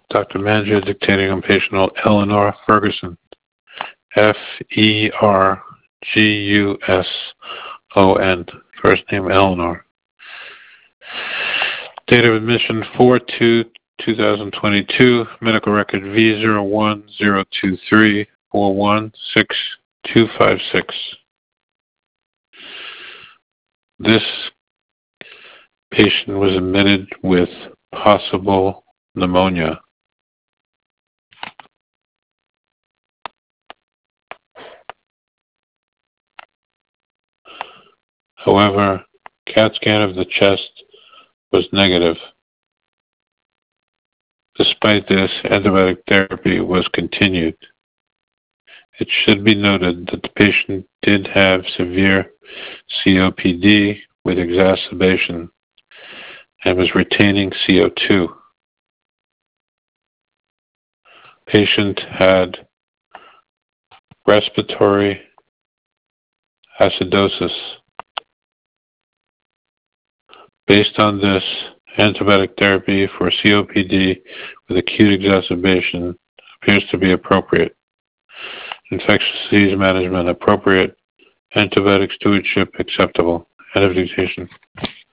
Dr. Mangio dictating on patient Eleanor Ferguson. Ferguson. First name Eleanor. Date of admission 4/2/2022. Medical record V010234162256. This patient was admitted with possible pneumonia. However, CAT scan of the chest was negative. Despite this, antibiotic therapy was continued. It should be noted that the patient did have severe COPD with exacerbation and was retaining CO2. Patient had respiratory acidosis. Based on this, antibiotic therapy for COPD with acute exacerbation appears to be appropriate. Infectious disease management appropriate. Antibiotic stewardship acceptable. End of dictation.